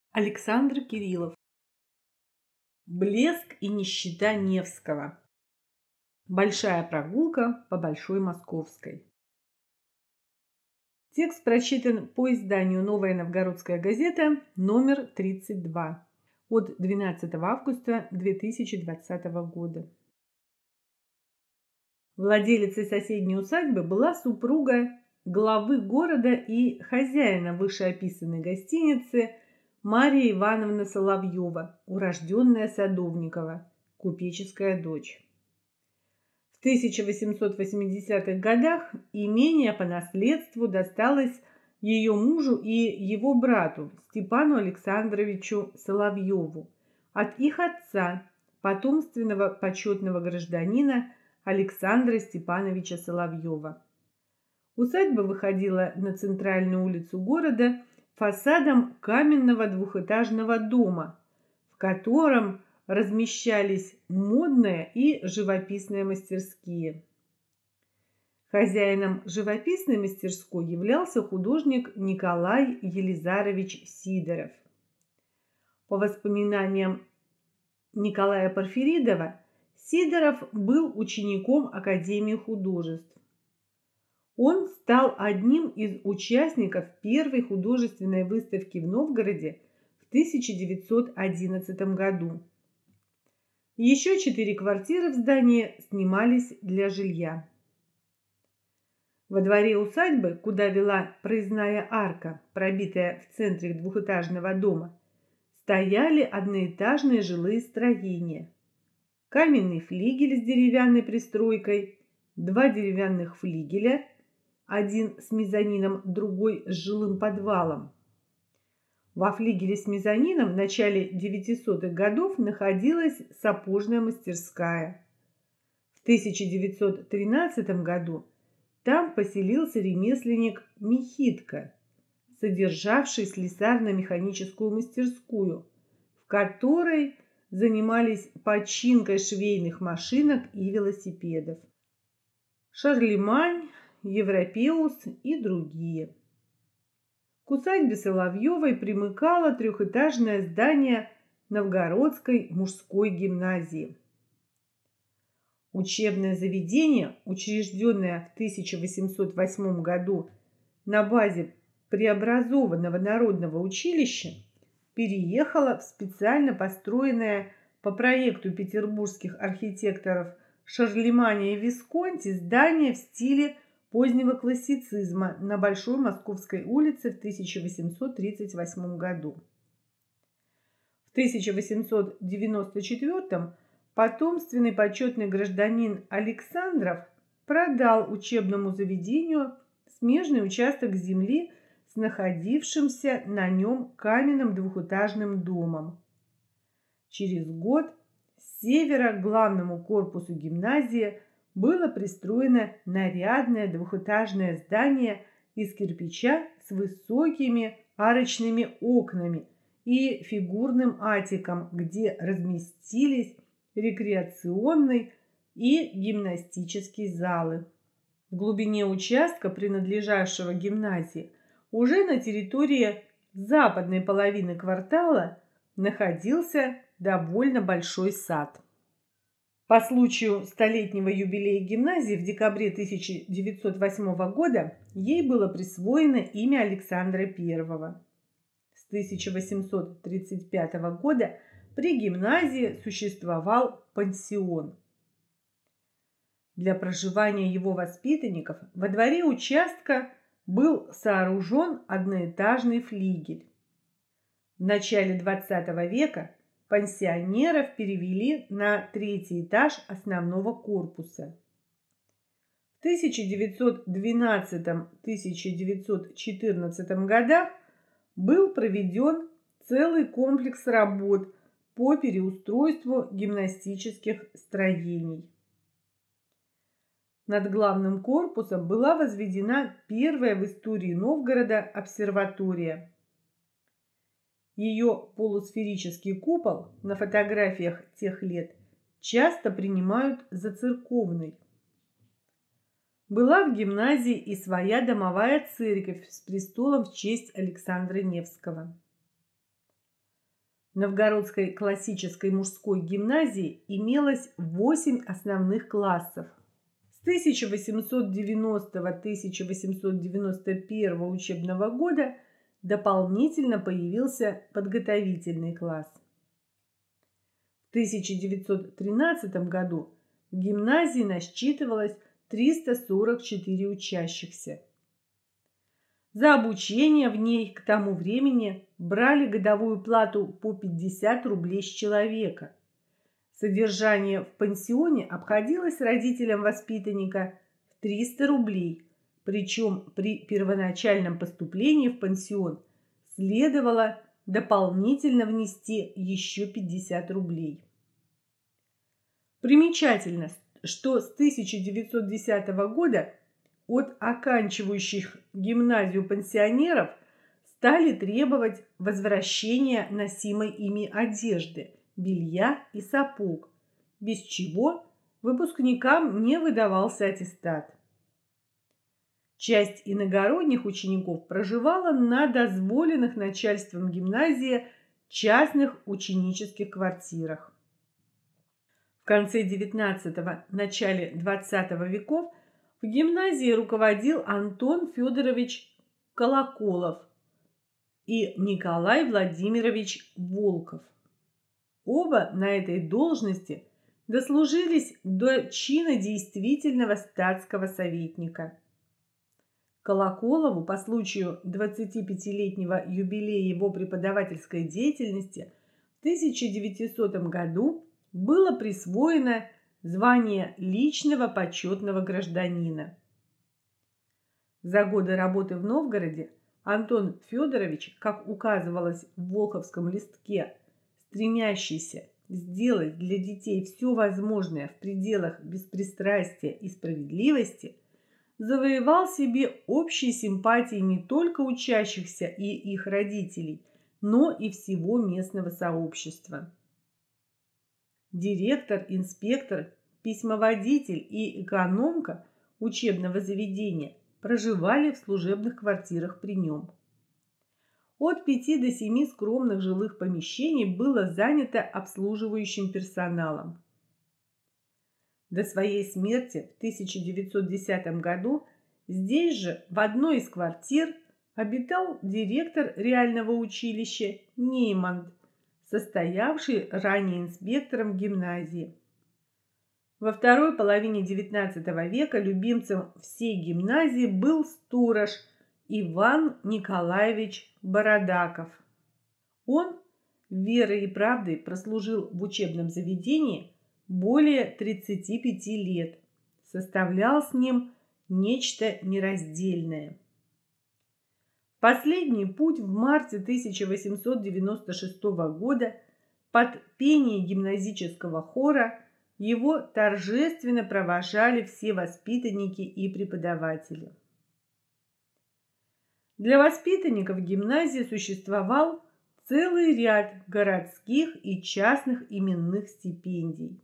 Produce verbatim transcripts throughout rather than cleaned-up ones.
Александр Кириллов. Блеск и нищета Невского. Большая прогулка по Большой Московской. Текст прочитан по изданию «Новая новгородская газета», номер тридцать два, от двенадцатого августа две тысячи двадцатого года. Владелицей соседней усадьбы была супруга главы города и хозяина вышеописанной гостиницы Мария Ивановна Соловьева, урожденная Садовникова, купеческая дочь. В тысяча восемьсот восьмидесятых годах имение по наследству досталось ее мужу и его брату Степану Александровичу Соловьеву от их отца, потомственного почетного гражданина Александра Степановича Соловьева. Усадьба выходила на центральную улицу города фасадом каменного двухэтажного дома, в котором размещались модные и живописные мастерские. Хозяином живописной мастерской являлся художник Николай Елизарович Сидоров. По воспоминаниям Николая Порфиридова, Сидоров был учеником Академии художеств. Он стал одним из участников первой художественной выставки в Новгороде в тысяча девятьсот одиннадцатом году. Еще четыре квартиры в здании снимались для жилья. Во дворе усадьбы, куда вела проездная арка, пробитая в центре двухэтажного дома, стояли одноэтажные жилые строения. Каменный флигель с деревянной пристройкой, два деревянных флигеля, один с мезонином, другой с жилым подвалом. Во флигеле с мезонином в начале девятисотых годов находилась сапожная мастерская. В тысяча девятьсот тринадцатом году там поселился ремесленник Михитко, содержавший слесарно-механическую мастерскую, в которой занимались починкой швейных машинок и велосипедов. Шарлемань, Европеус и другие. К усадьбе Соловьевой примыкало трехэтажное здание Новгородской мужской гимназии. Учебное заведение, учрежденное в тысяча восемьсот восьмом году на базе преобразованного народного училища, переехало в специально построенное по проекту петербургских архитекторов Шарлеманя и Висконти здание в стиле позднего классицизма на Большой Московской улице в тысяча восемьсот тридцать восьмом году. В тысяча восемьсот девяносто четвёртом потомственный почетный гражданин Александров продал учебному заведению смежный участок земли с находившимся на нем каменным двухэтажным домом. Через год с севера к главному корпусу гимназии было пристроено нарядное двухэтажное здание из кирпича с высокими арочными окнами и фигурным атиком, где разместились рекреационный и гимнастический залы. В глубине участка, принадлежавшего гимназии, уже на территории западной половины квартала находился довольно большой сад. По случаю столетнего юбилея гимназии в декабре тысяча девятьсот восьмого года ей было присвоено имя Александра Первого. С тысяча восемьсот тридцать пятого года при гимназии существовал пансион. Для проживания его воспитанников во дворе участка был сооружен одноэтажный флигель. В начале двадцатого века пансионеров перевели на третий этаж основного корпуса. В тысяча девятьсот двенадцатом — тысяча девятьсот четырнадцатом годах был проведен целый комплекс работ по переустройству гимнастических строений. Над главным корпусом была возведена первая в истории Новгорода обсерватория. Ее полусферический купол на фотографиях тех лет часто принимают за церковный. Была в гимназии и своя домовая церковь с престолом в честь Александра Невского. Новгородской классической мужской гимназии имелось восемь основных классов. С тысяча восемьсот девяностого — тысяча восемьсот девяносто первого учебного года дополнительно появился подготовительный класс. В тысяча девятьсот тринадцатом году в гимназии насчитывалось триста сорок четыре учащихся. За обучение в ней к тому времени брали годовую плату по пятьдесят рублей с человека. Содержание в пансионе обходилось родителям воспитанника в триста рублей, причем при первоначальном поступлении в пансион следовало дополнительно внести еще пятьдесят рублей. Примечательно, что с тысяча девятьсот десятого года от оканчивающих гимназию пенсионеров стали требовать возвращения носимой ими одежды, белья и сапог, без чего выпускникам не выдавался аттестат. Часть иногородних учеников проживала на дозволенных начальством гимназии частных ученических квартирах. В конце девятнадцатого – начале двадцатого веков в гимназии руководил Антон Федорович Колоколов и Николай Владимирович Волков. Оба на этой должности дослужились до чина действительного статского советника. Колоколову по случаю двадцатипятилетнего юбилея его преподавательской деятельности в тысяча девятисотом году было присвоено звание личного почетного гражданина. За годы работы в Новгороде Антон Федорович, как указывалось в Волховском листке, стремящийся сделать для детей все возможное в пределах беспристрастия и справедливости, завоевал себе общие симпатии не только учащихся и их родителей, но и всего местного сообщества. Директор, инспектор, письмоводитель и экономка учебного заведения проживали в служебных квартирах при нем. От пяти до семи скромных жилых помещений было занято обслуживающим персоналом. До своей смерти в тысяча девятьсот десятом году здесь же, в одной из квартир, обитал директор реального училища Нейманд, состоявший ранее инспектором гимназии. Во второй половине девятнадцатого века любимцем всей гимназии был сторож Иван Николаевич Бородаков. Он верой и правдой прослужил в учебном заведении более тридцати пяти лет, составлял с ним нечто нераздельное. Последний путь в марте тысяча восемьсот девяносто шестого года под пение гимназического хора его торжественно провожали все воспитанники и преподаватели. Для воспитанников гимназии существовал целый ряд городских и частных именных стипендий.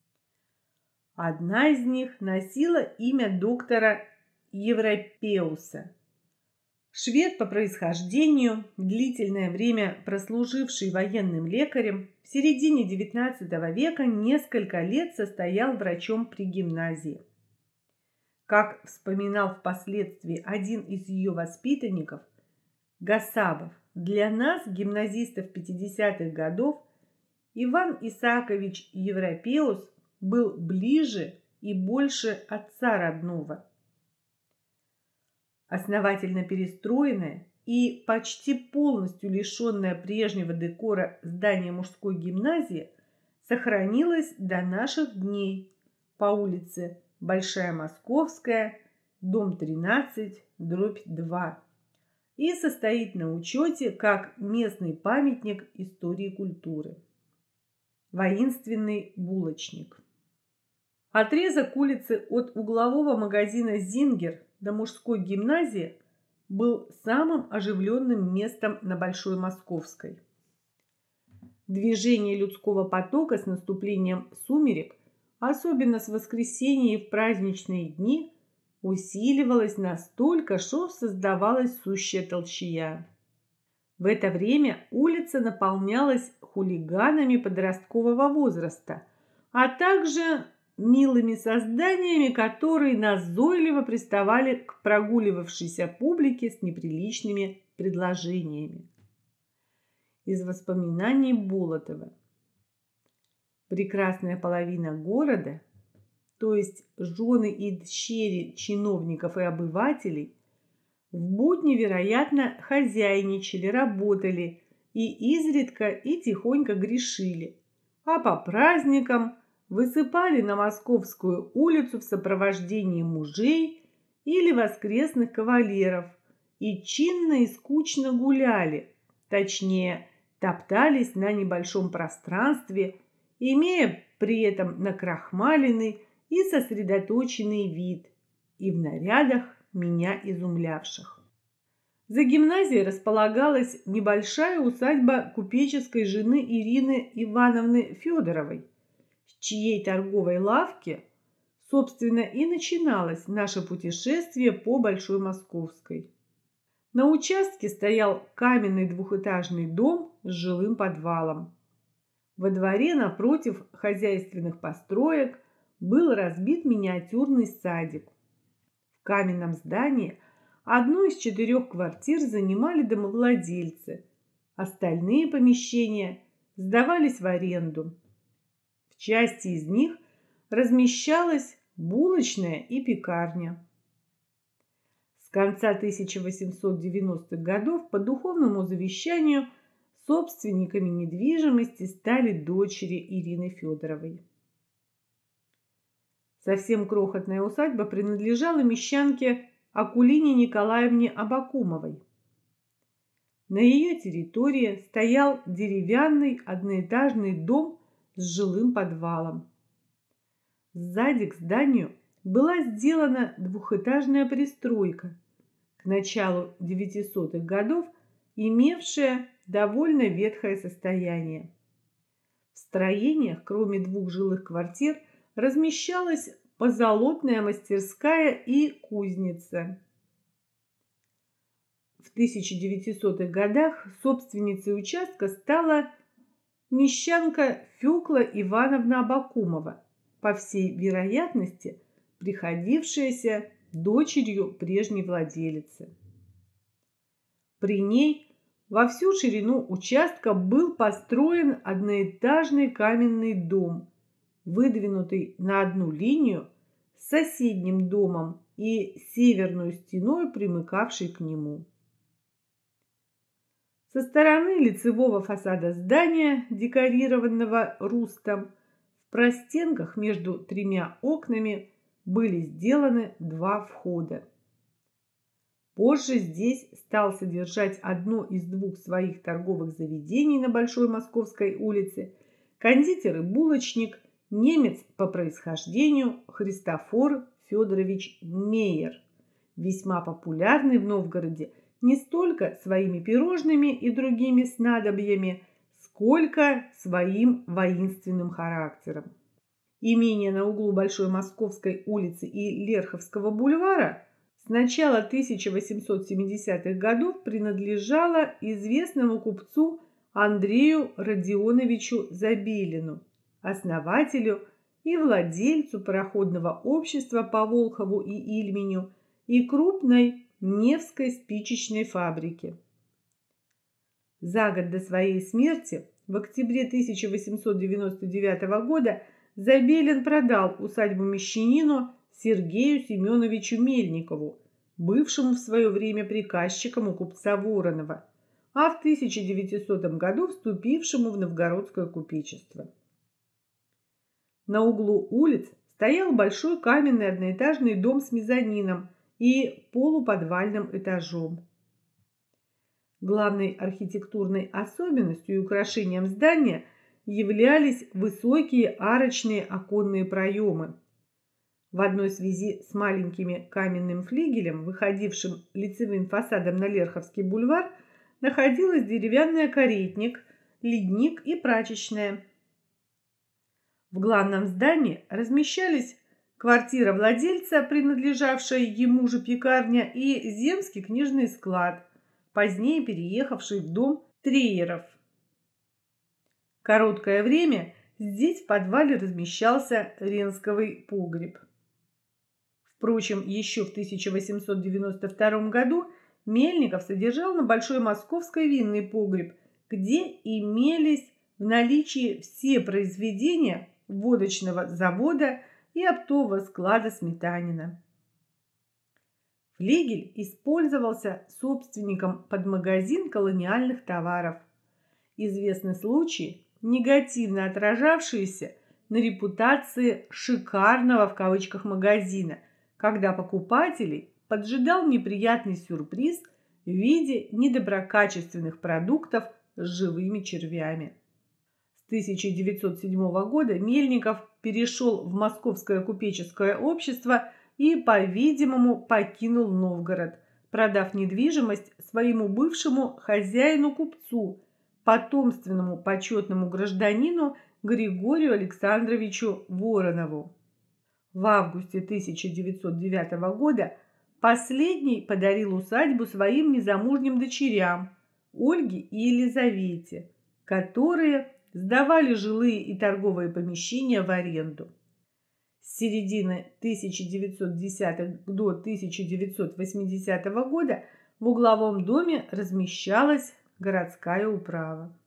Одна из них носила имя доктора Европеуса. Швед по происхождению, длительное время прослуживший военным лекарем, в середине девятнадцатого века несколько лет состоял врачом при гимназии. Как вспоминал впоследствии один из ее воспитанников, Гасабов, для нас, гимназистов пятидесятых годов, Иван Исаакович Европеус был ближе и больше отца родного. Основательно перестроенное и почти полностью лишенное прежнего декора здание мужской гимназии сохранилось до наших дней по улице Большая Московская, дом тринадцать, дробь два, и состоит на учете как местный памятник истории культуры. Воинственный булочник. Отрезок улицы от углового магазина «Зингер» до мужской гимназии был самым оживленным местом на Большой Московской. Движение людского потока с наступлением сумерек, особенно с воскресенья и в праздничные дни, усиливалось настолько, что создавалась сущая толчая. В это время улица наполнялась хулиганами подросткового возраста, а также милыми созданиями, которые назойливо приставали к прогуливавшейся публике с неприличными предложениями. Из воспоминаний Болотова. Прекрасная половина города, то есть жены и дщери чиновников и обывателей, в будни, вероятно, хозяйничали, работали и изредка и тихонько грешили, а по праздникам высыпали на Московскую улицу в сопровождении мужей или воскресных кавалеров и чинно и скучно гуляли, точнее, топтались на небольшом пространстве, имея при этом накрахмаленный и сосредоточенный вид, и в нарядах, меня изумлявших. За гимназией располагалась небольшая усадьба купеческой жены Ирины Ивановны Федоровой, с чьей торговой лавки, собственно, и начиналось наше путешествие по Большой Московской. На участке стоял каменный двухэтажный дом с жилым подвалом. Во дворе напротив хозяйственных построек был разбит миниатюрный садик. В каменном здании одну из четырех квартир занимали домовладельцы, остальные помещения сдавались в аренду. В части из них размещалась булочная и пекарня. С конца тысяча восемьсот девяностых годов по духовному завещанию собственниками недвижимости стали дочери Ирины Федоровой. Совсем крохотная усадьба принадлежала мещанке Акулине Николаевне Абакумовой. На ее территории стоял деревянный одноэтажный дом с жилым подвалом. Сзади к зданию была сделана двухэтажная пристройка, к началу девятисотых годов имевшая довольно ветхое состояние. В строениях, кроме двух жилых квартир, размещалась позолотная мастерская и кузница. В тысяча девятисотых годах собственницей участка стала мещанка Фёкла Ивановна Абакумова, по всей вероятности, приходившаяся дочерью прежней владелицы. При ней во всю ширину участка был построен одноэтажный каменный дом, выдвинутый на одну линию с соседним домом и северной стеной, примыкавшей к нему. Со стороны лицевого фасада здания, декорированного рустом, в простенках между тремя окнами были сделаны два входа. Позже здесь стал содержать одно из двух своих торговых заведений на Большой Московской улице кондитер и булочник, немец по происхождению Христофор Федорович Мейер, весьма популярный в Новгороде не столько своими пирожными и другими снадобьями, сколько своим воинственным характером. Имение на углу Большой Московской улицы и Лерховского бульвара с начала тысяча восемьсот семидесятых годов принадлежало известному купцу Андрею Родионовичу Забелину, основателю и владельцу пароходного общества по Волхову и Ильменю и крупной Невской спичечной фабрики. За год до своей смерти, в октябре тысяча восемьсот девяносто девятого года, Забелин продал усадьбу мещанину Сергею Семеновичу Мельникову, бывшему в свое время приказчиком у купца Воронова, а в тысяча девятисотом году вступившему в новгородское купечество. На углу улиц стоял большой каменный одноэтажный дом с мезонином и полуподвальным этажом. Главной архитектурной особенностью и украшением здания являлись высокие арочные оконные проемы. В одной связи с маленьким каменным флигелем, выходившим лицевым фасадом на Лерховский бульвар, находилась деревянная каретник, ледник и прачечная. В главном здании размещались квартира владельца, принадлежавшая ему же пекарня, и земский книжный склад, позднее переехавший в дом Триеров. Короткое время здесь в подвале размещался ренсковый погреб. Впрочем, еще в тысяча восемьсот девяносто втором году Мельников содержал на Большой Московской винный погреб, где имелись в наличии все произведения водочного завода и оптового склада Сметанина. Флигель использовался собственником под магазин колониальных товаров. Известны случаи, негативно отражавшиеся на репутации «шикарного» в кавычках магазина, когда покупателей поджидал неприятный сюрприз в виде недоброкачественных продуктов с живыми червями. С тысяча девятьсот седьмого года Мельников перешел в Московское купеческое общество и, по-видимому, покинул Новгород, продав недвижимость своему бывшему хозяину-купцу, потомственному почетному гражданину Григорию Александровичу Воронову. В августе тысяча девятьсот девятого года последний подарил усадьбу своим незамужним дочерям Ольге и Елизавете, которые сдавали жилые и торговые помещения в аренду. С середины тысяча девятьсот десятых до тысяча девятьсот восьмидесятого года в угловом доме размещалась городская управа.